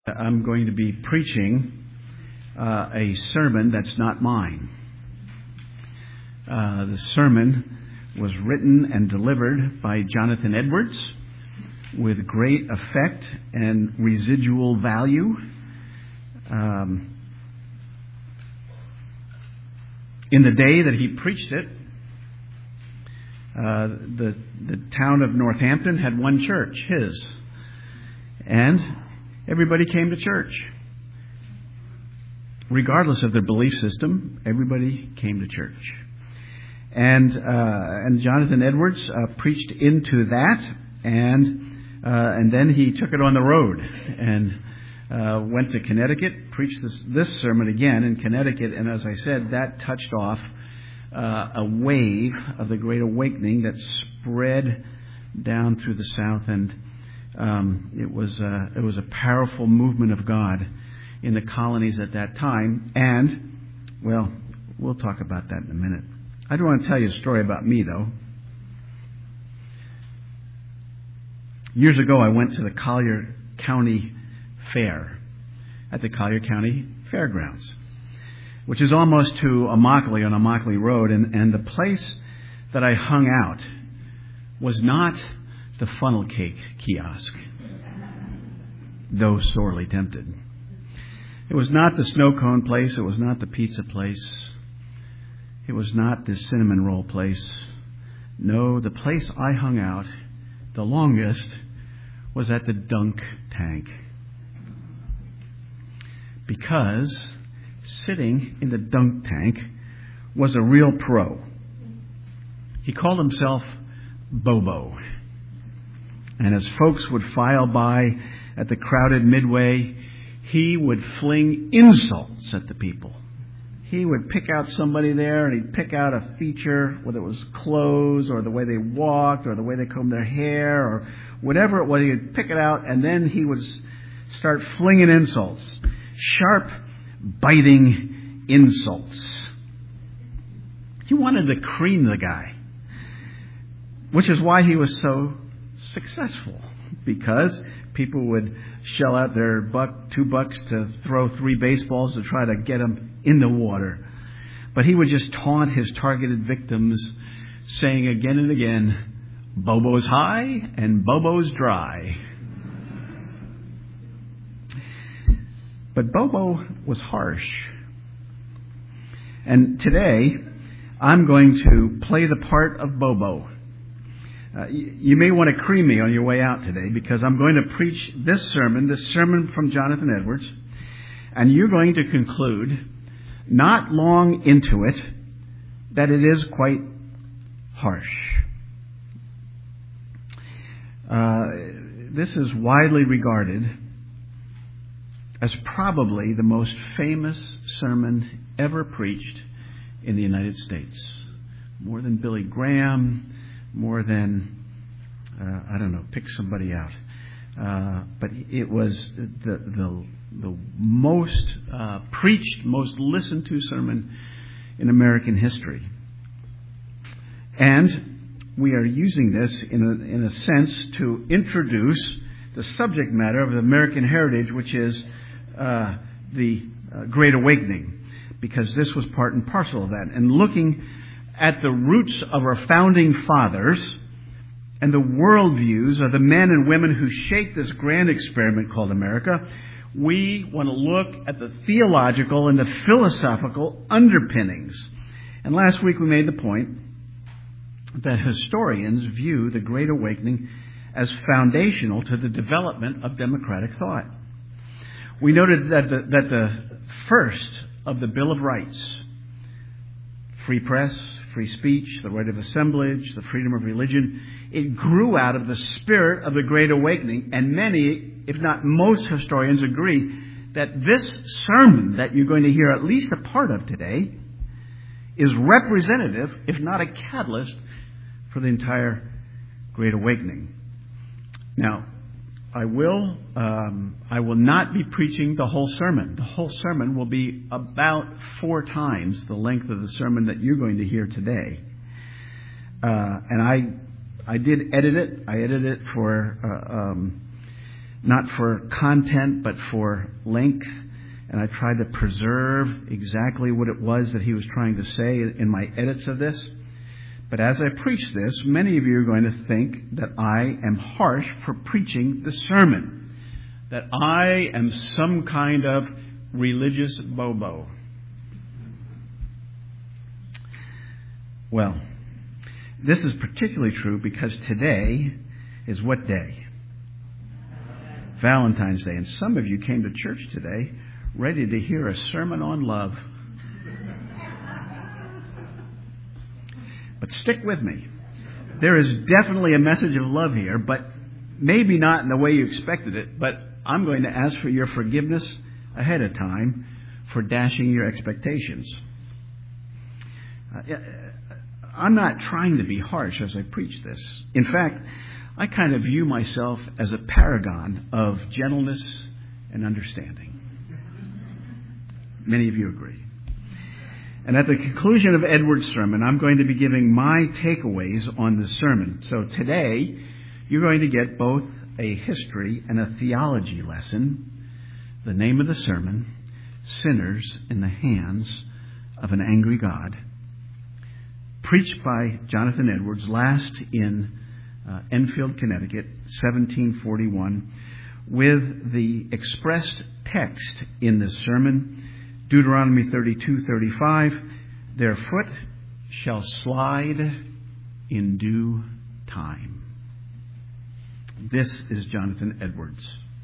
I'm going to be preaching a sermon that's not mine. The sermon was written and delivered by Jonathan Edwards with great effect and residual value. In the day that he preached it, the town of Northampton had one church, his, and everybody came to church. Regardless of their belief system, everybody came to church. And Jonathan Edwards preached into that, and then he took it on the road and went to Connecticut, preached this sermon again in Connecticut, and as I said, that touched off a wave of the Great Awakening that spread down through the South, and it was a powerful movement of God in the colonies at that time. And, well, we'll talk about that in a minute. I do want to tell you a story about me, though. Years ago, I went to the Collier County Fair at the Collier County Fairgrounds, which is almost to Immokalee on Immokalee Road. And the place that I hung out was not the funnel cake kiosk, though sorely tempted. It was not the snow cone place. It was not the pizza place. It was not the cinnamon roll place. No, the place I hung out the longest was at the dunk tank. Because sitting in the dunk tank was a real pro. He called himself Bobo. And as folks would file by at the crowded midway, he would fling insults at the people. He would pick out somebody there, and he'd pick out a feature, whether it was clothes or the way they walked or the way they combed their hair or whatever it was. He would pick it out, and then he would start flinging insults. Sharp, biting insults. He wanted to cream the guy, which is why he was so successful, because people would shell out their $2 to throw 3 baseballs to try to get him in the water. But he would just taunt his targeted victims, saying again and again, "Bobo's high and Bobo's dry." But Bobo was harsh. And today, I'm going to play the part of Bobo. You may want to cream me on your way out today, because I'm going to preach this sermon from Jonathan Edwards, and you're going to conclude, not long into it, that it is quite harsh. This is widely regarded as probably the most famous sermon ever preached in the United States. More than Billy Graham, more than, pick somebody out. But it was the most preached, most listened to sermon in American history. And we are using this in a sense to introduce the subject matter of the American heritage, which is the Great Awakening, because this was part and parcel of that. And looking at the roots of our founding fathers and the worldviews of the men and women who shaped this grand experiment called America, we want to look at the theological and the philosophical underpinnings. And last week we made the point that historians view the Great Awakening as foundational to the development of democratic thought. We noted that the first of the Bill of Rights, free press, free speech, the right of assemblage, the freedom of religion, it grew out of the spirit of the Great Awakening. And many, if not most historians, agree that this sermon that you're going to hear at least a part of today is representative, if not a catalyst, for the entire Great Awakening. Now, I will not be preaching the whole sermon. The whole sermon will be about 4 times the length of the sermon that you're going to hear today. And I did edit it. I edited it for not for content, but for length. And I tried to preserve exactly what it was that he was trying to say in my edits of this. But as I preach this, many of you are going to think that I am harsh for preaching the sermon, that I am some kind of religious bobo. Well, this is particularly true because today is what day? Valentine's Day. And some of you came to church today ready to hear a sermon on love. But stick with me. There is definitely a message of love here, but maybe not in the way you expected it. But I'm going to ask for your forgiveness ahead of time for dashing your expectations. I'm not trying to be harsh as I preach this. In fact, I kind of view myself as a paragon of gentleness and understanding. Many of you agree. And at the conclusion of Edward's sermon, I'm going to be giving my takeaways on the sermon. So today, you're going to get both a history and a theology lesson. The name of the sermon, Sinners in the Hands of an Angry God. Preached by Jonathan Edwards, last in Enfield, Connecticut, 1741, with the expressed text in this sermon, Deuteronomy 32:35, their foot shall slide in due time. This is Jonathan Edwards.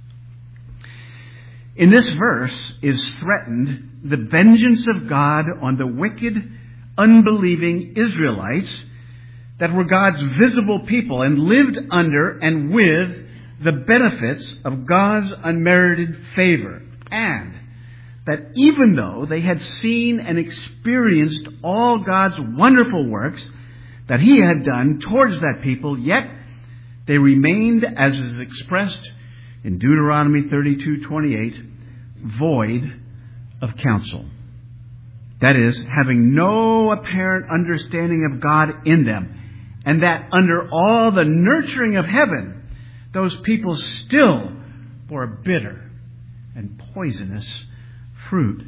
In this verse is threatened the vengeance of God on the wicked, unbelieving Israelites that were God's visible people and lived under and with the benefits of God's unmerited favor. And that even though they had seen and experienced all God's wonderful works that He had done towards that people, yet they remained, as is expressed in Deuteronomy 32:28, void of counsel. That is, having no apparent understanding of God in them, and that under all the nurturing of heaven, those people still bore bitter and poisonous fruit.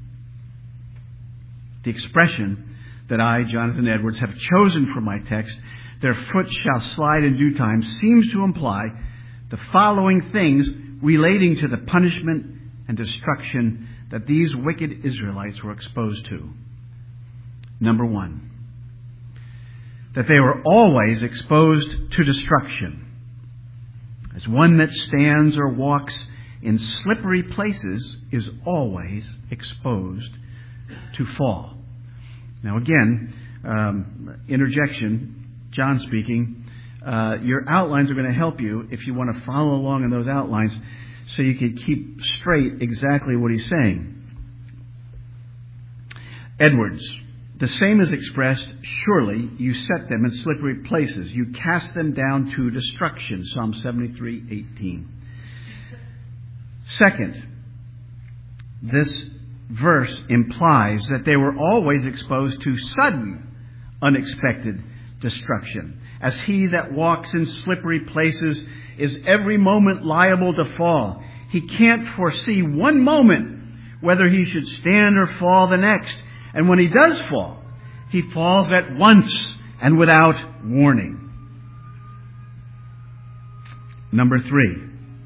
The expression that I, Jonathan Edwards, have chosen for my text, their foot shall slide in due time, seems to imply the following things relating to the punishment and destruction that these wicked Israelites were exposed to. Number one, that they were always exposed to destruction. As one that stands or walks in slippery places is always exposed to fall. Now again, interjection, John speaking, your outlines are going to help you if you want to follow along in those outlines so you can keep straight exactly what he's saying. Edwards, the same is expressed, surely you set them in slippery places. You cast them down to destruction. Psalm 73:18. Second, this verse implies that they were always exposed to sudden, unexpected destruction. As he that walks in slippery places is every moment liable to fall. He can't foresee one moment whether he should stand or fall the next. And when he does fall, he falls at once and without warning. Number three,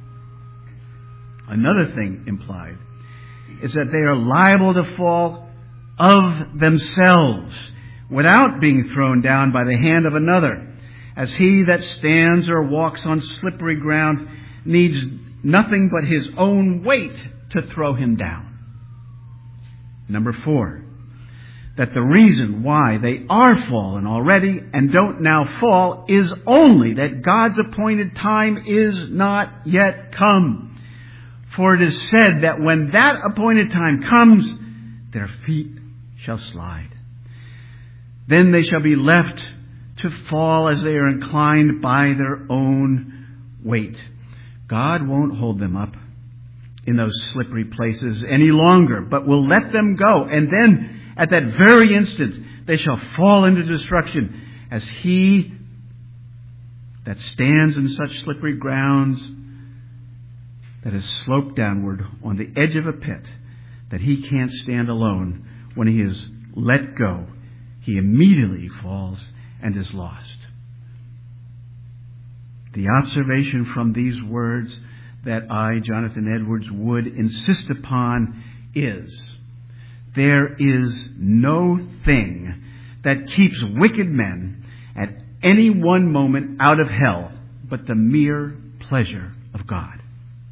another thing implied is that they are liable to fall of themselves without being thrown down by the hand of another. As he that stands or walks on slippery ground needs nothing but his own weight to throw him down. Number four, that the reason why they are fallen already and don't now fall is only that God's appointed time is not yet come. For it is said that when that appointed time comes, their feet shall slide. Then they shall be left to fall as they are inclined by their own weight. God won't hold them up in those slippery places any longer, but will let them go. And then at that very instant, they shall fall into destruction as he that stands in such slippery grounds that is sloped downward on the edge of a pit, that he can't stand alone. When he is let go, he immediately falls and is lost. The observation from these words that I, Jonathan Edwards, would insist upon is, there is no thing that keeps wicked men at any one moment out of hell but the mere pleasure of God.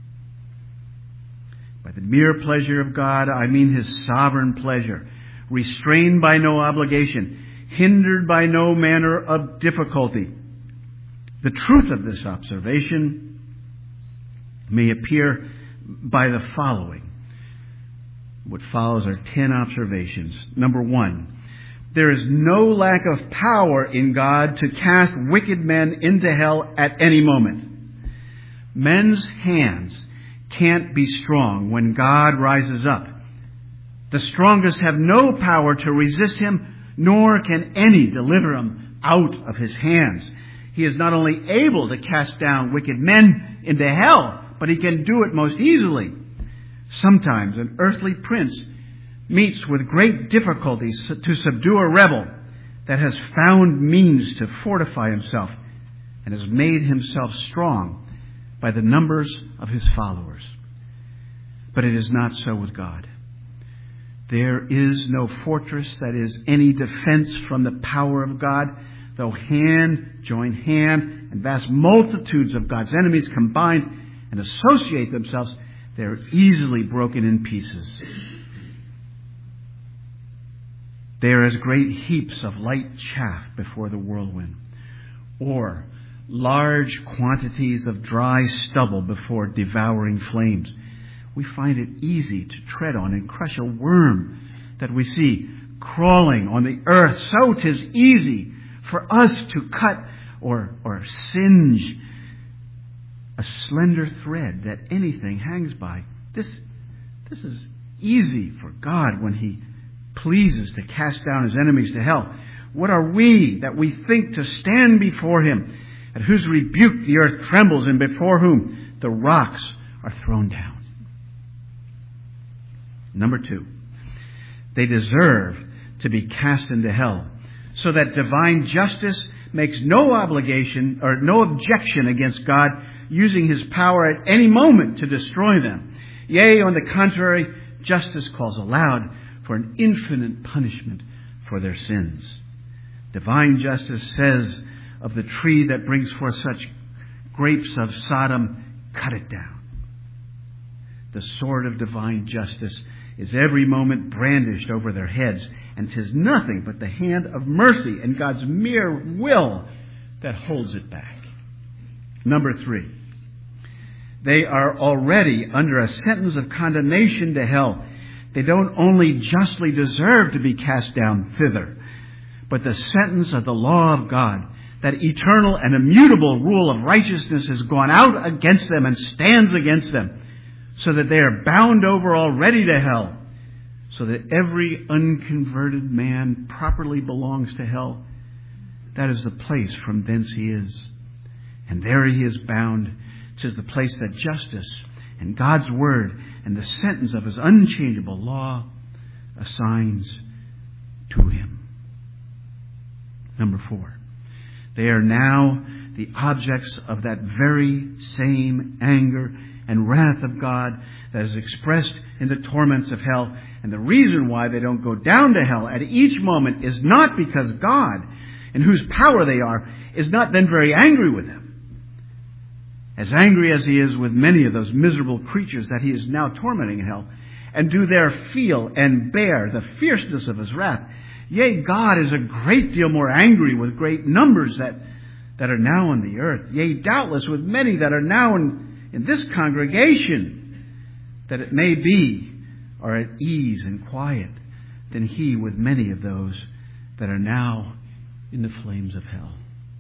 By the mere pleasure of God, I mean His sovereign pleasure, restrained by no obligation, hindered by no manner of difficulty. The truth of this observation may appear by the following. What follows are 10 observations. Number 1, there is no lack of power in God to cast wicked men into hell at any moment. Men's hands can't be strong when God rises up. The strongest have no power to resist Him, nor can any deliver Him out of His hands. He is not only able to cast down wicked men into hell, but He can do it most easily. Sometimes an earthly prince meets with great difficulties to subdue a rebel that has found means to fortify himself and has made himself strong by the numbers of his followers. But it is not so with God. There is no fortress that is any defense from the power of God. Though hand join hand and vast multitudes of God's enemies combine and associate themselves, they are easily broken in pieces. They are as great heaps of light chaff before the whirlwind, or large quantities of dry stubble before devouring flames. We find it easy to tread on and crush a worm that we see crawling on the earth. So 'tis easy for us to cut or singe a slender thread that anything hangs by. This is easy for God when He pleases to cast down His enemies to hell. What are we that we think to stand before Him, at whose rebuke the earth trembles and before whom the rocks are thrown down? Number 2, they deserve to be cast into hell, so that divine justice makes no obligation or no objection against God using His power at any moment to destroy them. Yea, on the contrary, justice calls aloud for an infinite punishment for their sins. Divine justice says of the tree that brings forth such grapes of Sodom, cut it down. The sword of divine justice is every moment brandished over their heads, and 'tis nothing but the hand of mercy and God's mere will that holds it back. Number 3, they are already under a sentence of condemnation to hell. They don't only justly deserve to be cast down thither, but the sentence of the law of God, that eternal and immutable rule of righteousness, has gone out against them and stands against them, so that they are bound over already to hell, so that every unconverted man properly belongs to hell. That is the place from thence he is. And there he is bound. 'Tis the place that justice and God's word and the sentence of His unchangeable law assigns to him. Number 4, they are now the objects of that very same anger and wrath of God that is expressed in the torments of hell. And the reason why they don't go down to hell at each moment is not because God, in whose power they are, is not then very angry with them. As angry as He is with many of those miserable creatures that He is now tormenting in hell, and do there feel and bear the fierceness of His wrath. Yea, God is a great deal more angry with great numbers that are now on the earth. Yea, doubtless with many that are now in this congregation, that it may be are at ease and quiet, than He with many of those that are now in the flames of hell.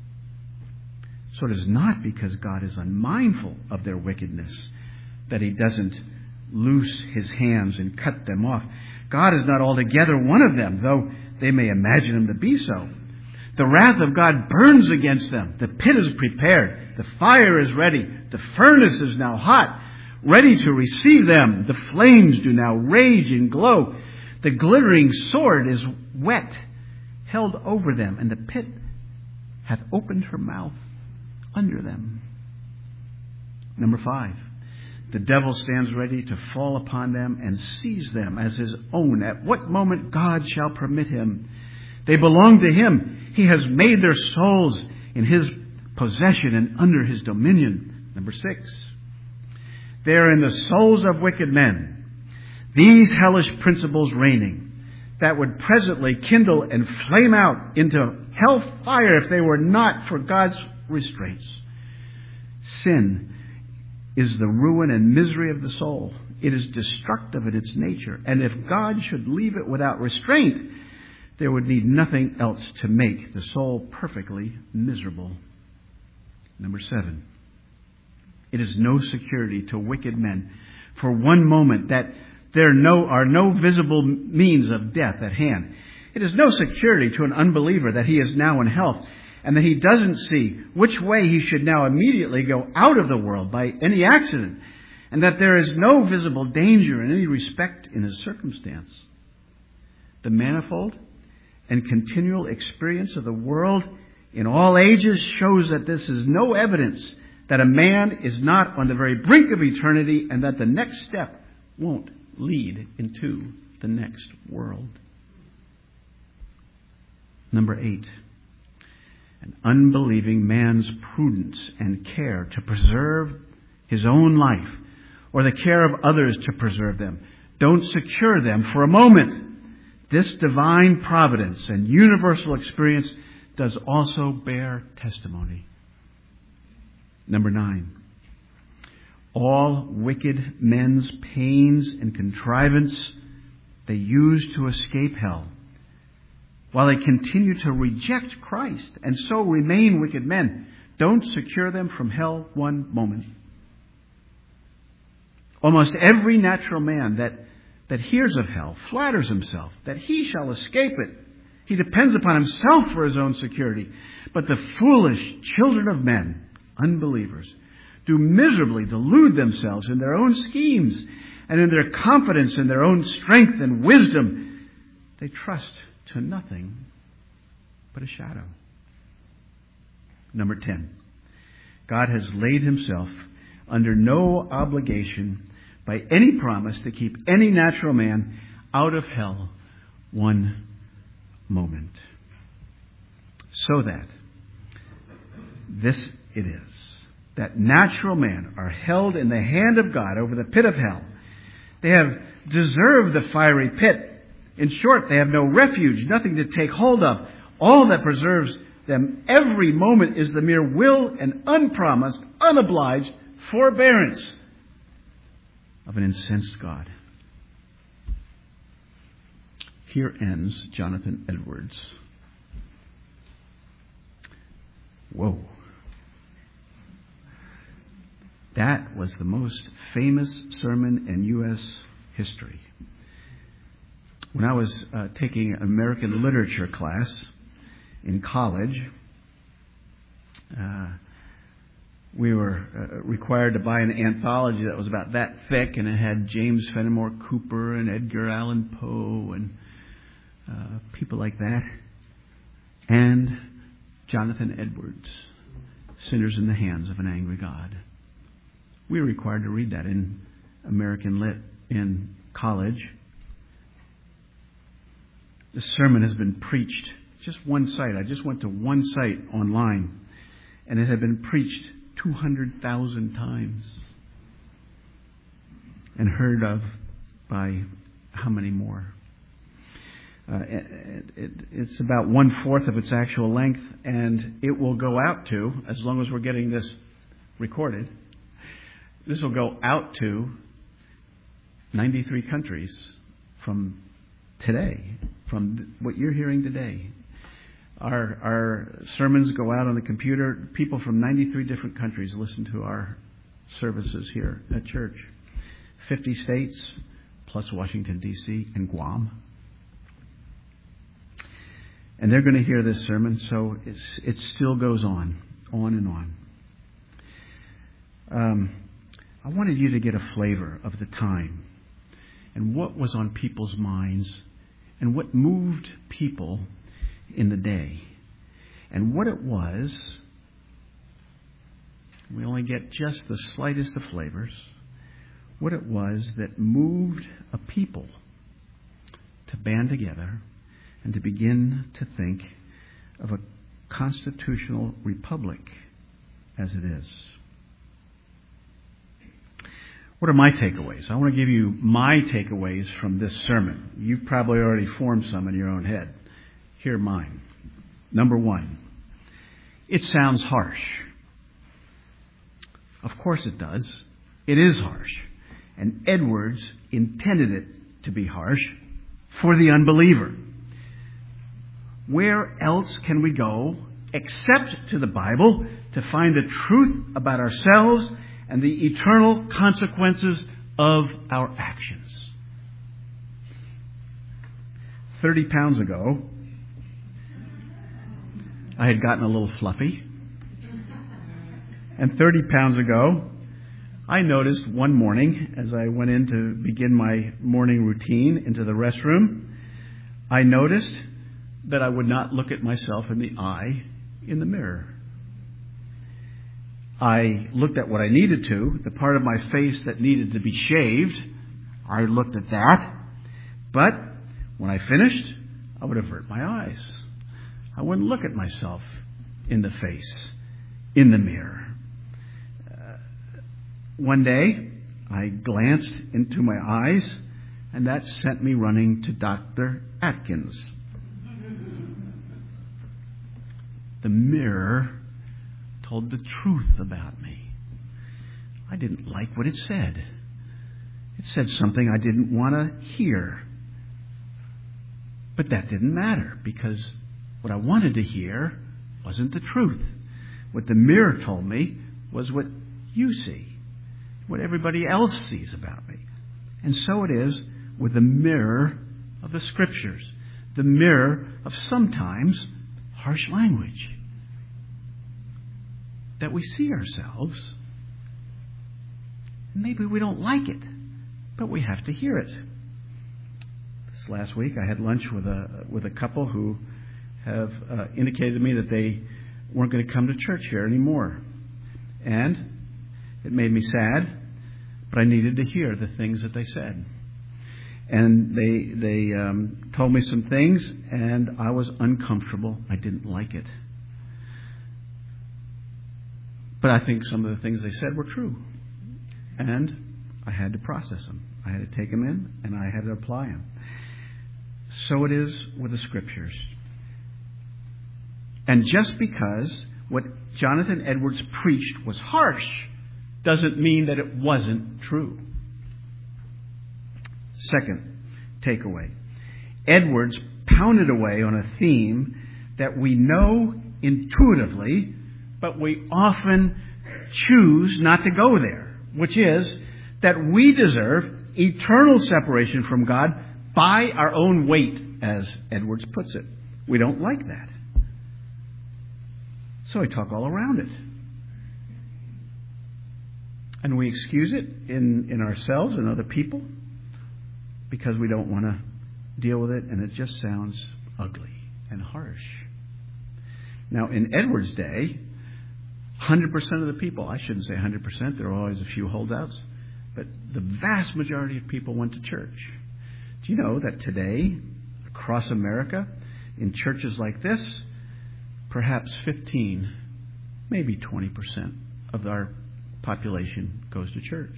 So it is not because God is unmindful of their wickedness that He doesn't loose His hands and cut them off. God is not altogether one of them, though they may imagine Him to be so. The wrath of God burns against them. The pit is prepared. The fire is ready. The furnace is now hot. ready to receive them. The flames do now rage and glow. The glittering sword is wet, held over them, and the pit hath opened her mouth under them. Number 5. The devil stands ready to fall upon them and seize them as his own at what moment God shall permit him. They belong to him. He has made their souls in his possession and under his dominion. Number 6. They are in the souls of wicked men. These hellish principles reigning, that would presently kindle and flame out into hell fire if they were not for God's restraints. Sin is the ruin and misery of the soul. It is destructive in its nature. And if God should leave it without restraint, there would need nothing else to make the soul perfectly miserable. Number 7. It is no security to wicked men for one moment that there are no visible means of death at hand. It is no security to an unbeliever that he is now in health, and that he doesn't see which way he should now immediately go out of the world by any accident, and that there is no visible danger in any respect in his circumstance. The manifold and continual experience of the world in all ages shows that this is no evidence that a man is not on the very brink of eternity, and that the next step won't lead into the next world. Number 8. An unbelieving man's prudence and care to preserve his own life, or the care of others to preserve them, don't secure them for a moment. This divine providence and universal experience does also bear testimony. Number 9. All wicked men's pains and contrivance they use to escape hell, while they continue to reject Christ and so remain wicked men, don't secure them from hell one moment. Almost every natural man that hears of hell flatters himself that he shall escape it. He depends upon himself for his own security. But the foolish children of men, unbelievers, do miserably delude themselves in their own schemes, and in their confidence in their own strength and wisdom, they trust to nothing but a shadow. Number 10. God has laid himself under no obligation by any promise to keep any natural man out of hell one moment. So that this it is, that natural men are held in the hand of God over the pit of hell. They have deserved the fiery pit. In short, they have no refuge, nothing to take hold of. All that preserves them every moment is the mere will and unpromised, unobliged forbearance of an incensed God. Here ends Jonathan Edwards. Whoa. That was the most famous sermon in U.S. history. When I was taking American literature class in college, we were required to buy an anthology that was about that thick, and it had James Fenimore Cooper and Edgar Allan Poe and people like that, and Jonathan Edwards, Sinners in the Hands of an Angry God. We were required to read that in American Lit in college. This sermon has been preached, just one site. I just went to one site online, and it had been preached 200,000 times and heard of by how many more? It's about 1/4 of its actual length, and it will go out to, as long as we're getting this recorded, this will go out to 93 countries from today, from what you're hearing today. Our sermons go out on the computer. People from 93 different countries listen to our services here at church. 50 states, plus Washington, D.C. and Guam. And they're going to hear this sermon, so it still goes on and on. I wanted you to get a flavor of the time and what was on people's minds and what moved people in the day and what it was. We only get just the slightest of flavors. What it was that moved a people to band together and to begin to think of a constitutional republic as it is. What are my takeaways? I want to give you my takeaways from this sermon. You've probably already formed some in your own head. Here are mine. Number one, it sounds harsh. Of course it does. It is harsh. And Edwards intended it to be harsh for the unbeliever. Where else can we go except to the Bible to find the truth about ourselves and the eternal consequences of our actions? 30 pounds ago, I had gotten a little fluffy. And 30 pounds ago, I noticed one morning as I went in to begin my morning routine into the restroom, I noticed that I would not look at myself in the eye in the mirror. I looked at what I needed to, the part of my face that needed to be shaved. I looked at that. But when I finished, I would avert my eyes. I wouldn't look at myself in the face, in the mirror. One day, I glanced into my eyes, and that sent me running to Dr. Atkins. The mirror told the truth about me. I didn't like what it said. It said something I didn't want to hear. But that didn't matter, because what I wanted to hear wasn't the truth. What the mirror told me was what you see, what everybody else sees about me. And so it is with the mirror of the Scriptures, the mirror of sometimes harsh language. That we see ourselves, maybe we don't like it, but we have to hear it. This last week I had lunch with a couple who have indicated to me that they weren't going to come to church here anymore. And it made me sad, but I needed to hear the things that they said. And they told me some things, and I was uncomfortable. I didn't like it. But I think some of the things they said were true. And I had to process them. I had to take them in, and I had to apply them. So it is with the Scriptures. And just because what Jonathan Edwards preached was harsh doesn't mean that it wasn't true. Second takeaway. Edwards pounded away on a theme that we know intuitively, but we often choose not to go there, which is that we deserve eternal separation from God by our own weight, as Edwards puts it. We don't like that. So we talk all around it. And we excuse it in ourselves and other people because we don't want to deal with it, and it just sounds ugly and harsh. Now, in Edwards' day, 100% of the people, I shouldn't say 100%, there are always a few holdouts, but the vast majority of people went to church. Do you know that today, across America, in churches like this, perhaps 15, maybe 20% of our population goes to church?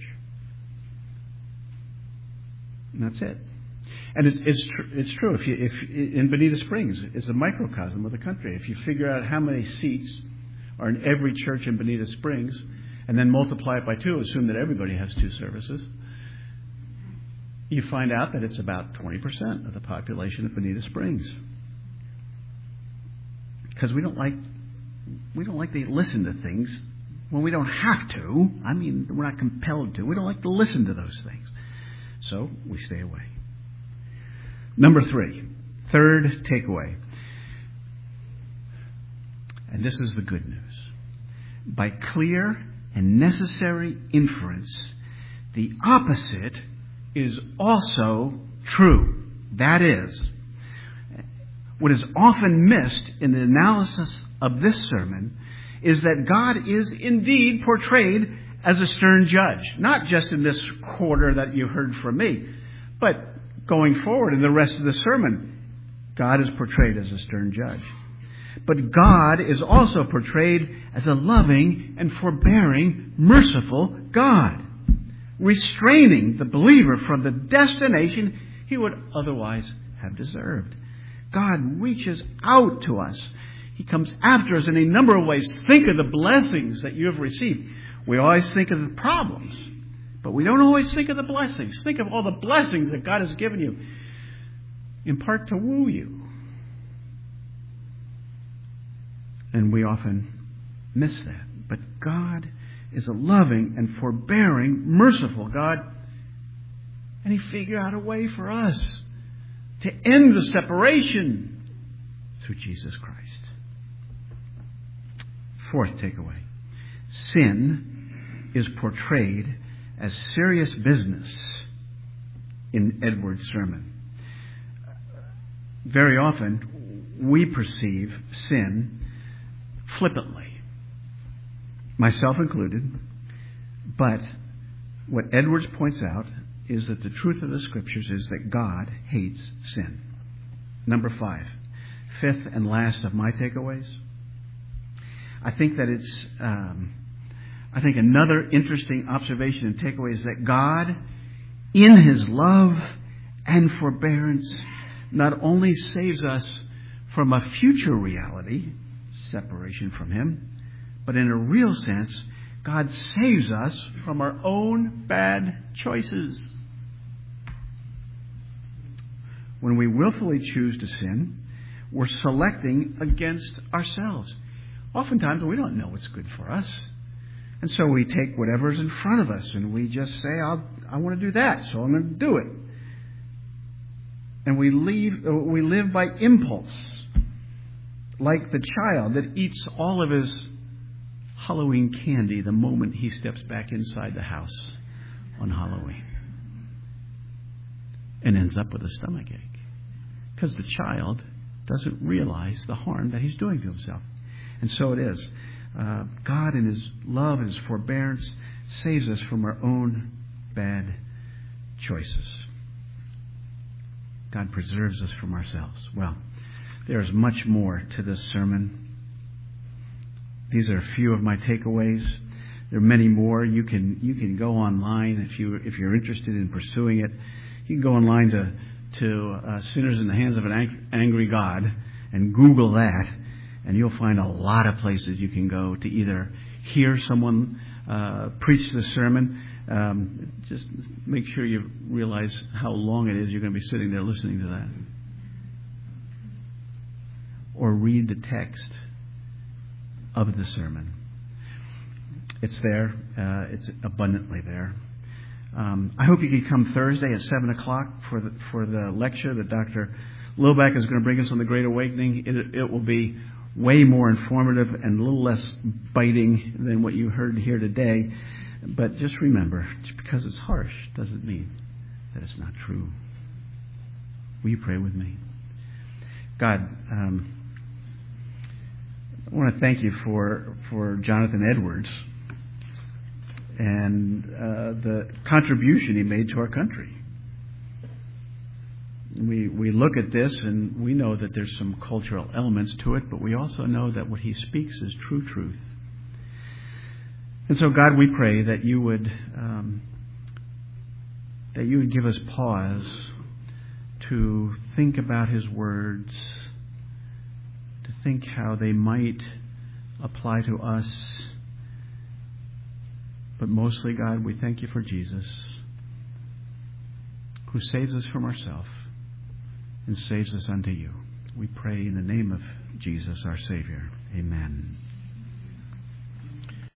And that's it. And it's true. If in Bonita Springs, it's a microcosm of the country. If you figure out how many seats are in every church in Bonita Springs, and then multiply it by 2, assume that everybody has 2 services, you find out that it's about 20% of the population of Bonita Springs. Because we don't like to listen to things when we don't have to. I mean, we're not compelled to. We don't like to listen to those things. So we stay away. Number 3, third takeaway. And this is the good news. By clear and necessary inference, the opposite is also true. That is, what is often missed in the analysis of this sermon is that God is indeed portrayed as a stern judge. Not just in this quarter that you heard from me, but going forward in the rest of the sermon, God is portrayed as a stern judge. But God is also portrayed as a loving and forbearing, merciful God, restraining the believer from the destination he would otherwise have deserved. God reaches out to us. He comes after us in a number of ways. Think of the blessings that you have received. We always think of the problems, but we don't always think of the blessings. Think of all the blessings that God has given you, in part to woo you. And we often miss that. But God is a loving and forbearing, merciful God, and He figured out a way for us to end the separation through Jesus Christ. Fourth takeaway. Sin is portrayed as serious business in Edward's sermon. Very often, we perceive sin flippantly, myself included. But what Edwards points out is that the truth of the Scriptures is that God hates sin. Number 5, fifth and last of my takeaways. I think that it's another interesting observation and takeaway is that God, in His love and forbearance, not only saves us from a future reality, separation from Him, but in a real sense, God saves us from our own bad choices. When we willfully choose to sin, we're selecting against ourselves. Oftentimes, we don't know what's good for us. And so we take whatever's in front of us and we just say, I want to do that, so I'm going to do it. And we live by impulse, like the child that eats all of his Halloween candy the moment he steps back inside the house on Halloween and ends up with a stomachache because the child doesn't realize the harm that he's doing to himself. And so it is. God in His love and His forbearance saves us from our own bad choices. God preserves us from ourselves. Well, there is much more to this sermon. These are a few of my takeaways. There are many more. You can go online if you're interested in pursuing it. You can go online to Sinners in the Hands of an Angry God and Google that, and you'll find a lot of places you can go to either hear someone preach the sermon. Just make sure you realize how long it is you're going to be sitting there listening to that. Or read the text of the sermon. It's there. It's abundantly there. I hope you can come Thursday at 7 o'clock for the lecture that Dr. Lilback is going to bring us on the Great Awakening. It will be way more informative and a little less biting than what you heard here today. But just remember, just because it's harsh doesn't mean that it's not true. Will you pray with me? God, I want to thank you for Jonathan Edwards and the contribution he made to our country. We look at this and we know that there's some cultural elements to it, but we also know that what he speaks is true truth. And so, God, we pray that you would give us pause to think about his words, to think how they might apply to us. But mostly, God, we thank you for Jesus, who saves us from ourselves and saves us unto you. We pray in the name of Jesus, our Savior. Amen.